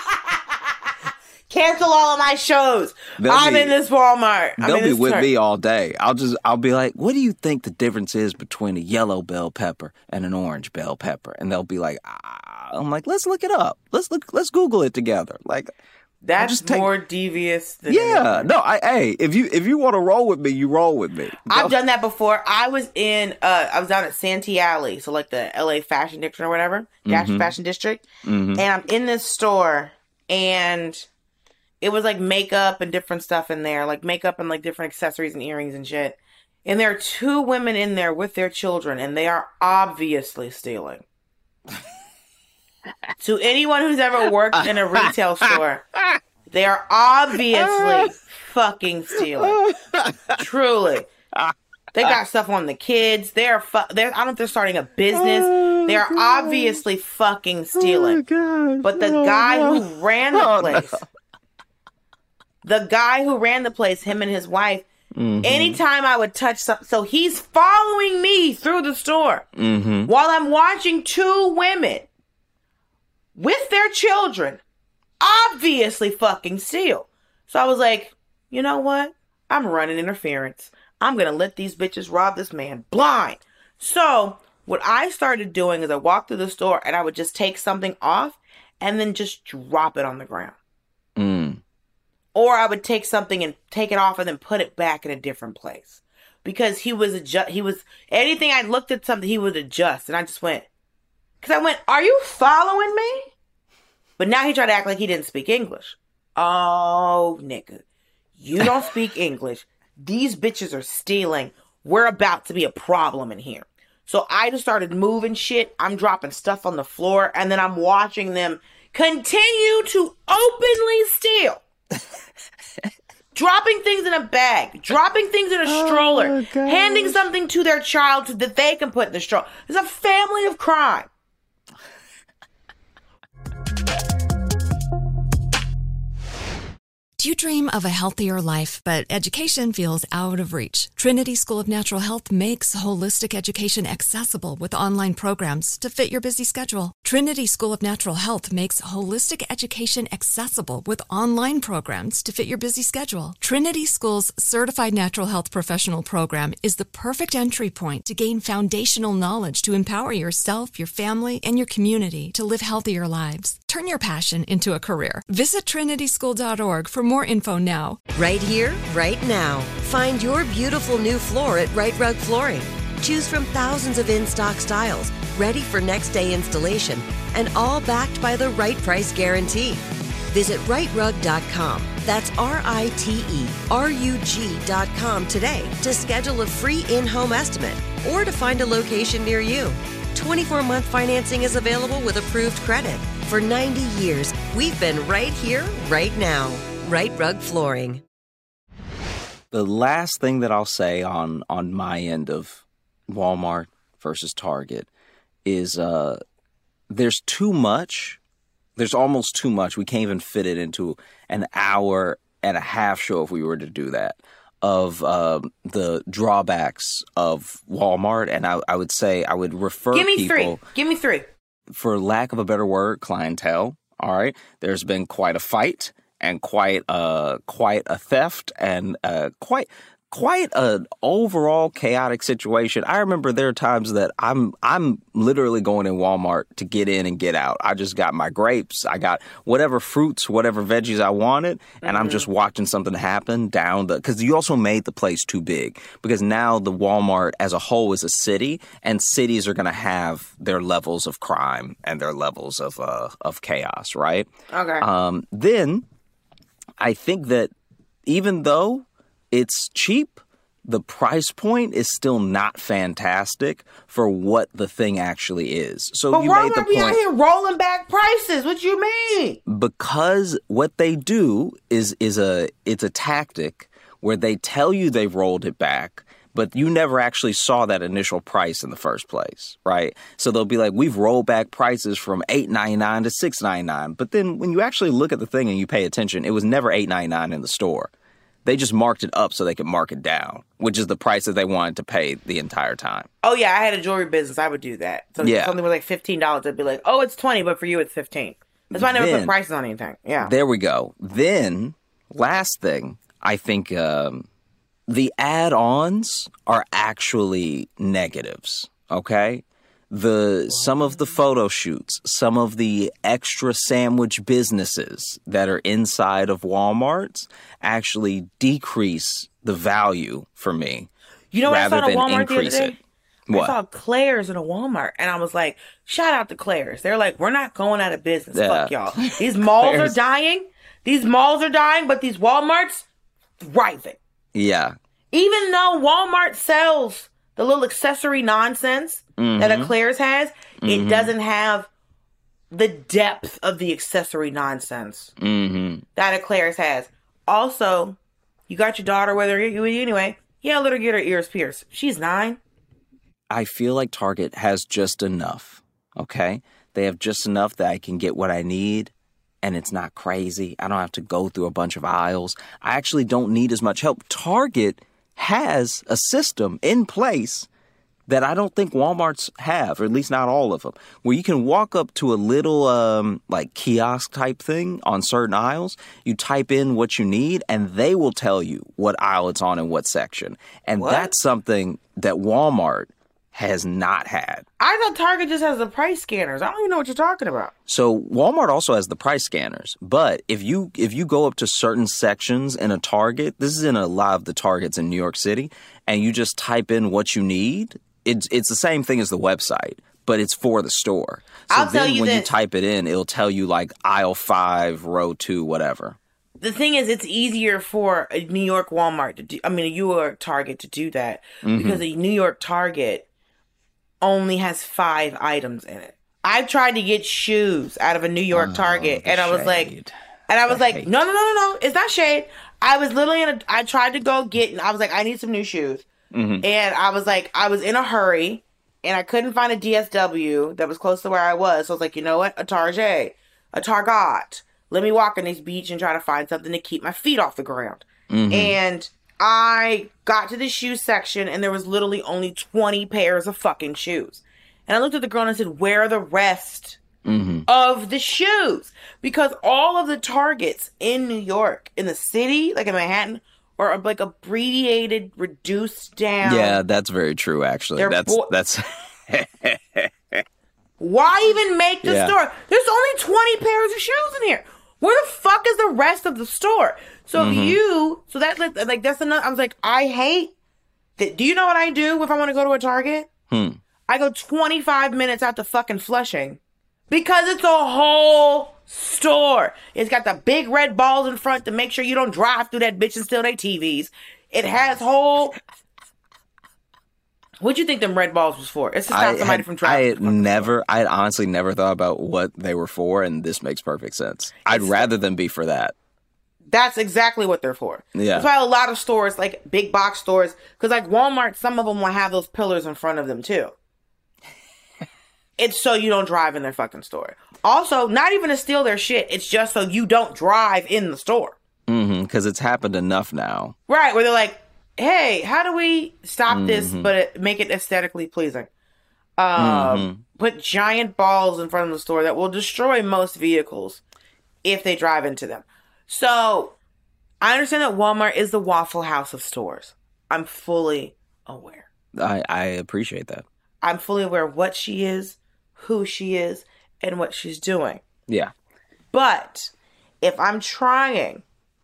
Cancel all of my shows. They'll I'm be- in this Walmart. I'm They'll in be this with Tar- me all day. I'll just I'll be like, "What do you think the difference is between a yellow bell pepper and an orange bell pepper?" And they'll be like, ah. "I'm like, let's look it up. Let's look. Let's Google it together." Like, That's just take- more devious than yeah, anything. no, I hey, if you if you want to roll with me, you roll with me. I've done that before. I was in, uh, I was down at Santee Alley, so like the L A Fashion District or whatever, Dash Mm-hmm. Fashion District, and I'm in this store, and it was like makeup and different stuff in there, like makeup and like different accessories and earrings and shit. And there are two women in there with their children, and they are obviously stealing. To anyone who's ever worked in a retail store, they are obviously fucking stealing. Truly. They got stuff on the kids. They're, fu- they're I don't know if they're starting a business They're God. obviously fucking stealing. Oh, but the oh, guy no. who ran the Oh, place, no. the guy who ran the place, him and his wife, mm-hmm. anytime I would touch something, so he's following me through the store mm-hmm. while I'm watching two women with their children obviously fucking steal. So I was like, you know what? I'm running interference. I'm going to let these bitches rob this man blind. So what I started doing is I walked through the store and I would just take something off and then just drop it on the ground. Mm. Or I would take something and take it off and then put it back in a different place. Because he was, adjust, he was, anything I looked at something, he would adjust. And I just went, because I went, are you following me? But now he tried to act like he didn't speak English. Oh, nigga. You don't speak English. These bitches are stealing. We're about to be a problem in here. So I just started moving shit. I'm dropping stuff on the floor. And then I'm watching them continue to openly steal. Dropping things in a bag. Dropping things in a stroller. Oh, handing something to their child so that they can put in the stroller. It's a family of crime. Do you dream of a healthier life, but education feels out of reach? Trinity School of Natural Health makes holistic education accessible with online programs to fit your busy schedule. Trinity School of Natural Health makes holistic education accessible with online programs to fit your busy schedule. Trinity School's Certified Natural Health Professional Program is the perfect entry point to gain foundational knowledge to empower yourself, your family, and your community to live healthier lives. Turn your passion into a career. Visit trinity school dot org for more info now. Right here, right now. Find your beautiful new floor at Right Rug Flooring. Choose from thousands of in-stock styles, ready for next day installation, and all backed by the right price guarantee. Visit right rug dot com. That's R I T E R U G dot com today to schedule a free in-home estimate or to find a location near you. twenty-four month financing is available with approved credit. For ninety years, we've been right here, right now. Right Rug Flooring. The last thing that I'll say on on my end of Walmart versus Target is uh, there's too much. There's almost too much. We can't even fit it into an hour and a half show if we were to do that, of um, the drawbacks of Walmart. And I, I would say I would refer Give me people... three. Give me three. For lack of a better word, clientele. All right. There's been quite a fight and quite a, quite a theft and uh, quite... Quite an overall chaotic situation. I remember there are times that I'm I'm literally going in Walmart to get in and get out. I just got my grapes. I got whatever fruits, whatever veggies I wanted, and mm-hmm. I'm just watching something happen down the... Because you also made the place too big. Because now the Walmart as a whole is a city, and cities are going to have their levels of crime and their levels of uh, of chaos, right? Okay. Um, then I think that even though it's cheap, the price point is still not fantastic for what the thing actually is. So but you why made the are we point out here rolling back prices? What you mean? Because what they do is is a it's a tactic where they tell you they've rolled it back, but you never actually saw that initial price in the first place, right? So they'll be like, we've rolled back prices from eight ninety-nine to six ninety-nine. But then when you actually look at the thing and you pay attention, it was never eight ninety-nine in the store. They just marked it up so they could mark it down, which is the price that they wanted to pay the entire time. Oh, yeah. I had a jewelry business. I would do that. So yeah. if something was like fifteen dollars, I'd be like, oh, it's twenty, but for you, it's fifteen. That's why I never then, put prices on anything. Yeah. There we go. Then, last thing, I think um, the add-ons are actually negatives, okay? The some of the photo shoots, some of the extra sandwich businesses that are inside of Walmarts actually decrease the value for me. You know what I saw at a Walmart increase the other day? It. What? I saw Claire's in a Walmart, and I was like, shout out to Claire's. They're like, we're not going out of business. Yeah. Fuck y'all. These malls are dying. These malls are dying, but these Walmarts, thriving. Yeah. Even though Walmart sells the little accessory nonsense mm-hmm. that a Claire's has, mm-hmm. it doesn't have the depth of the accessory nonsense mm-hmm. that a Claire's has. Also, you got your daughter with her anyway. Yeah, let her get her ears pierced. She's nine. I feel like Target has just enough okay? They have just enough that I can get what I need, and it's not crazy. I don't have to go through a bunch of aisles. I actually don't need as much help. Target has a system in place that I don't think Walmart's have, or at least not all of them, where you can walk up to a little um, like kiosk type thing on certain aisles. You type in what you need, and they will tell you what aisle it's on and what section. And What? that's something that Walmart has not had. I thought Target just has the price scanners. I don't even know what you're talking about. So Walmart also has the price scanners, but if you if you go up to certain sections in a Target, this is in a lot of the Targets in New York City, and you just type in what you need, it's it's the same thing as the website, but it's for the store. So I'll then tell you when you this. type it in, it'll tell you like aisle five, row two, whatever. The thing is, it's easier for a New York Walmart to do, I mean, a New York Target to do that Mm-hmm. because a New York Target only has five items in it. I tried to get shoes out of a New York Target, the and I was like, shade. and I was The like, hate. no, no, no, no, no, it's not shade. I was literally in a, I tried to go get, and I was like, I need some new shoes. Mm-hmm. And I was like, I was in a hurry, and I couldn't find a D S W that was close to where I was. So I was like, you know what? A Target, a Target. Let me walk on this beach and try to find something to keep my feet off the ground. Mm-hmm. And I got to the shoe section, and there was literally only twenty pairs of fucking shoes. And I looked at the girl and I said, where are the rest Mm-hmm. of the shoes? Because all of the Targets in New York, in the city, like in Manhattan, are like abbreviated, reduced down. Yeah, that's very true. Actually, They're that's bo- that's. Why even make the Yeah. store? There's only twenty pairs of shoes in here. Where the fuck is the rest of the store? So Mm-hmm. if you, so that's like, like that's another, I was like, I hate that. Do you know what I do if I want to go to a Target? Hmm. I go twenty-five minutes out to fucking Flushing because it's a whole store. It's got the big red balls in front to make sure you don't drive through that bitch and steal their T Vs. It has whole. What'd you think them red balls was for? It's to stop I somebody had, from I driving. had never, I had honestly never thought about what they were for, and this makes perfect sense. I'd rather them be for that. That's exactly what they're for. Yeah. That's why a lot of stores, like big box stores, because like Walmart, some of them will have those pillars in front of them too. It's so you don't drive in their fucking store. Also, not even to steal their shit. It's just so you don't drive in the store. Mm-hmm. Because it's happened enough now. Right. Where they're like, hey, how do we stop this Mm-hmm. but it, make it aesthetically pleasing? Um, Mm-hmm. Put giant balls in front of the store that will destroy most vehicles if they drive into them. So I understand that Walmart is the Waffle House of stores. I'm fully aware. I, I appreciate that. I'm fully aware of what she is, who she is, and what she's doing. Yeah. But if I'm trying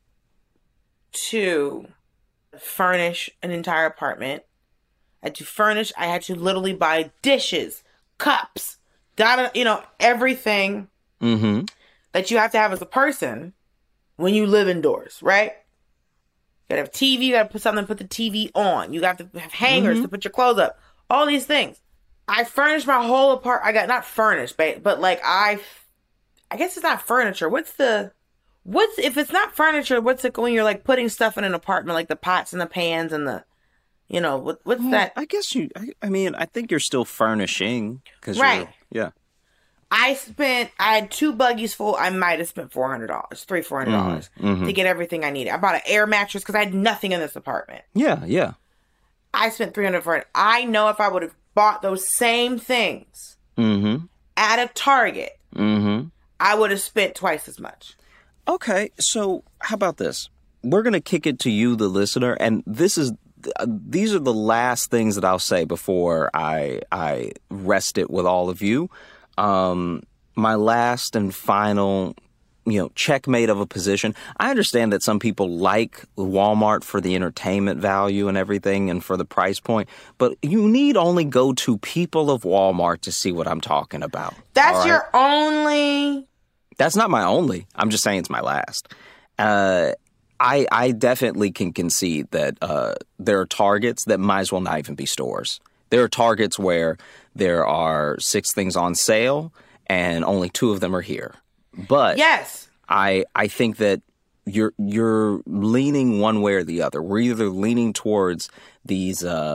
to furnish an entire apartment, I had to furnish, I had to literally buy dishes, cups, da you know, everything Mm-hmm. that you have to have as a person when you live indoors, right? You gotta have T V, you gotta put something to put the T V on. You got to have hangers to put your clothes up. All these things. I furnished my whole apart. I got not furnished, but but like I, I guess it's not furniture. What's the, what's if it's not furniture? What's it when you're like putting stuff in an apartment, like the pots and the pans and the, you know, what what's that? I guess you, I, I mean, I think you're still furnishing. Cause Right. You're, yeah. I spent. I had two buggies full. I might have spent four hundred dollars, three four hundred dollars mhm. to get everything I needed. I bought an air mattress because I had nothing in this apartment. Yeah. Yeah. I spent three hundred dollars for it. I know if I would have bought those same things Mm-hmm. at a Target, Mm-hmm. I would have spent twice as much. Okay, so how about this? We're going to kick it to you, the listener, and this is uh, these are the last things that I'll say before I I rest it with all of you. Um, my last and final, you know, checkmate of a position. I understand that some people like Walmart for the entertainment value and everything and for the price point, but you need only go to people of Walmart to see what I'm talking about. That's all right? your only. That's not my only. I'm just saying it's my last. Uh, I I definitely can concede that uh, there are Targets that might as well not even be stores. There are Targets where there are six things on sale and only two of them are here. But Yes. I I think that you're you're leaning one way or the other. We're either leaning towards these uh,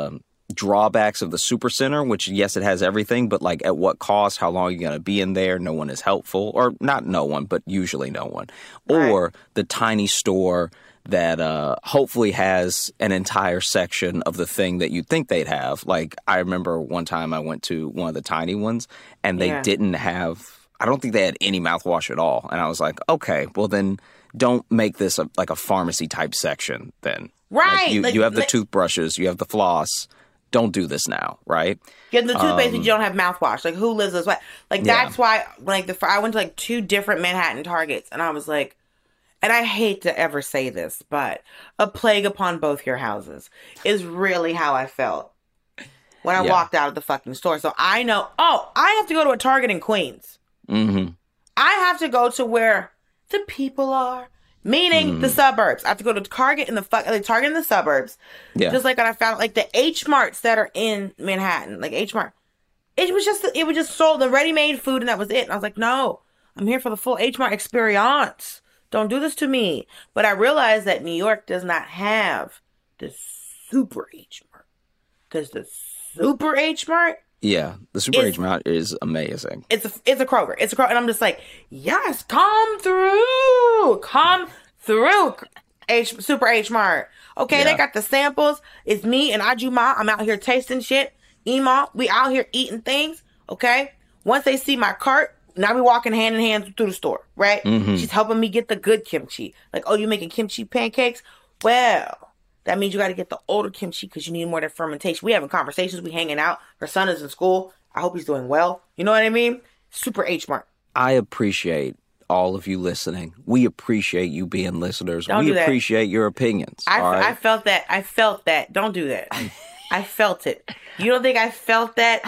drawbacks of the Supercenter, which, yes, it has everything, but, like, at what cost? How long are you going to be in there? No one is helpful. Or not no one, but usually no one. Right. Or the tiny store that uh, hopefully has an entire section of the thing that you'd think they'd have. Like, I remember one time I went to one of the tiny ones, and they yeah. didn't have, I don't think they had any mouthwash at all. And I was like, okay, well, then don't make this a, like a pharmacy-type section then. Right. Like you, like, you have the like, toothbrushes, you have the floss. Don't do this now, right? Yeah, the toothpaste, um, you don't have mouthwash. Like, who lives this way? Like, yeah. that's why, like, the I went to, like, two different Manhattan Targets, and I was like, and I hate to ever say this, but a plague upon both your houses is really how I felt when I yeah. walked out of the fucking store. So I know, oh, I have to go to a Target in Queens. Mm-hmm. I have to go to where the people are. Meaning mm. the suburbs. I have to go to Target in the fuck, like Target in the suburbs. Yeah. Just like when I found like the H Marts that are in Manhattan, like H Mart. It was just it was just sold the ready-made food and that was it. And I was like, no, I'm here for the full H Mart experience. Don't do this to me. But I realized that New York does not have the super H Mart, because the super H Mart. Yeah, the Super H Mart is amazing. It's a, it's a Kroger. It's a Kroger. And I'm just like, yes, come through. Come through, H Super H Mart. Okay, yeah. They got the samples. It's me and Ajuma. I'm out here tasting shit. Ema, we out here eating things. Okay? Once they see my cart, now we walking hand in hand through the store, right? Mm-hmm. She's helping me get the good kimchi. Like, oh, you making kimchi pancakes? Well, that means you got to get the older kimchi because you need more of that fermentation. We having conversations. We hanging out. Her son is in school. I hope he's doing well. You know what I mean? Super H Mart. I appreciate all of you listening. We appreciate you being listeners. Don't we do appreciate your opinions. I, all right? I felt that. I felt that. Don't do that. I felt it. You don't think I felt that?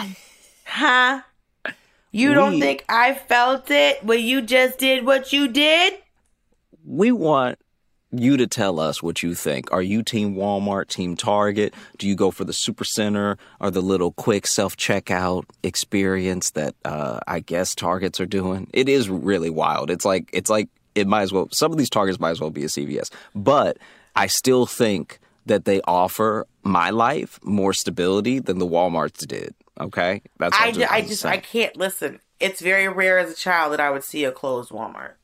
Huh? You we, don't think I felt it when you just did what you did? We want you to tell us what you think. Are you Team Walmart, Team Target? Do you go for the Supercenter or the little quick self-checkout experience that uh, I guess Targets are doing? It is really wild. It's like it's like it might as well. Some of these Targets might as well be a C V S. But I still think that they offer my life more stability than the Walmarts did. Okay, that's I, just, I just I can't listen. It's very rare as a child that I would see a closed Walmart.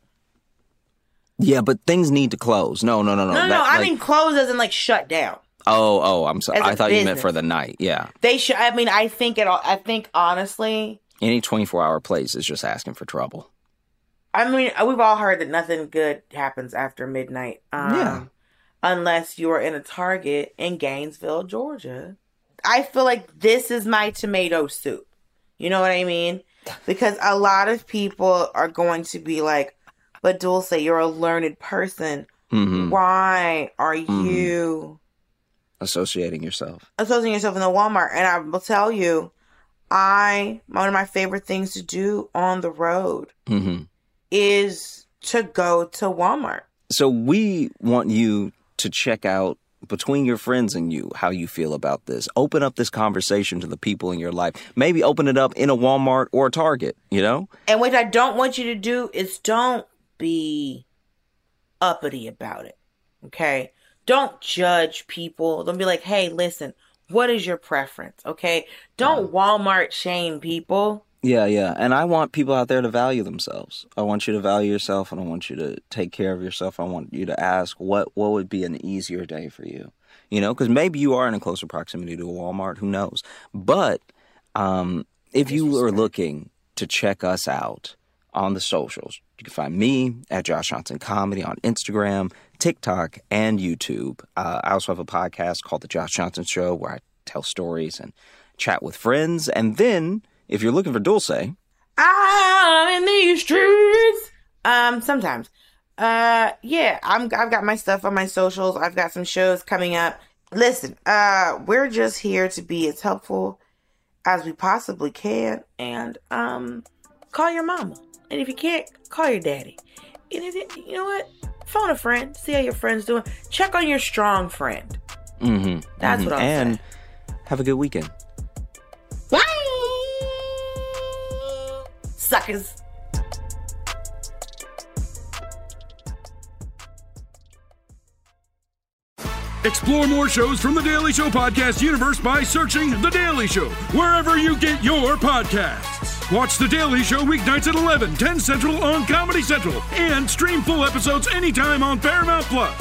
Yeah, but things need to close. No, no, no, no. No, no, that, no. I like, mean close as in like shut down. Oh, oh, I'm sorry. I thought business. You meant for the night. Yeah. They should. I mean, I think it. All, I think honestly, any twenty-four hour place is just asking for trouble. I mean, we've all heard that nothing good happens after midnight. Um, yeah. Unless you're in a Target in Gainesville, Georgia. I feel like this is my tomato soup. You know what I mean? Because a lot of people are going to be like, but Dulce, you're a learned person. Mm-hmm. Why are mm-hmm. you associating yourself? Associating yourself in the Walmart. And I will tell you, I one of my favorite things to do on the road mm-hmm. is to go to Walmart. So we want you to check out, between your friends and you, how you feel about this. Open up this conversation to the people in your life. Maybe open it up in a Walmart or a Target, you know? And what I don't want you to do is don't be uppity about it, okay? Don't judge people. Don't be like, hey, listen, what is your preference, okay? Don't Walmart shame people. Yeah, yeah. And I want people out there to value themselves. I want you to value yourself, and I want you to take care of yourself. I want you to ask what, what would be an easier day for you, you know? Because maybe you are in a closer proximity to a Walmart. Who knows? But um, if you are looking to check us out on the socials, you can find me at Josh Johnson Comedy on Instagram, TikTok, and YouTube. Uh, I also have a podcast called The Josh Johnson Show where I tell stories and chat with friends. And then, if you're looking for Dulce, I'm in these streets. Um, sometimes. Uh, yeah, I'm, I've got my stuff on my socials. I've got some shows coming up. Listen, uh, we're just here to be as helpful as we possibly can. And, um, call your mama. And if you can't, call your daddy. And if it, you know what? Phone a friend. See how your friend's doing. Check on your strong friend. Mm-hmm. That's mm-hmm. what I'm and saying. Have a good weekend. Bye! Suckers. Explore more shows from The Daily Show podcast universe by searching The Daily Show wherever you get your podcasts. Watch The Daily Show weeknights at eleven, ten Central on Comedy Central and stream full episodes anytime on Paramount Plus.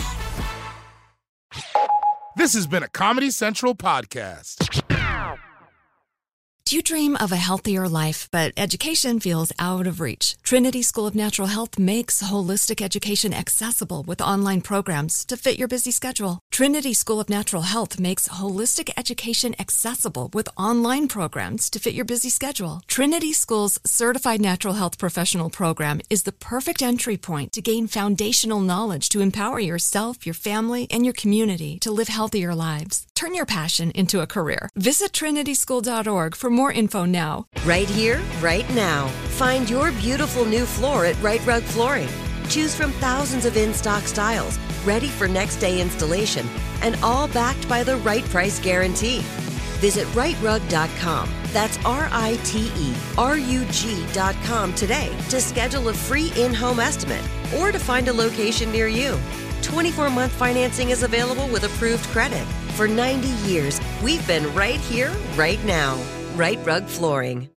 This has been a Comedy Central podcast. Do you dream of a healthier life, but education feels out of reach? Trinity School of Natural Health makes holistic education accessible with online programs to fit your busy schedule. Trinity School of Natural Health makes holistic education accessible with online programs to fit your busy schedule. Trinity School's Certified Natural Health Professional Program is the perfect entry point to gain foundational knowledge to empower yourself, your family, and your community to live healthier lives. Turn your passion into a career. Visit trinity school dot org for more info now. Right here, right now. Find your beautiful new floor at Right Rug Flooring. Choose from thousands of in-stock styles, ready for next day installation, and all backed by the right price guarantee. Visit right rug dot com. That's R I T E R U G dot com today to schedule a free in-home estimate or to find a location near you. twenty-four month financing is available with approved credit. For ninety years, we've been right here, right now. Right Rug Flooring.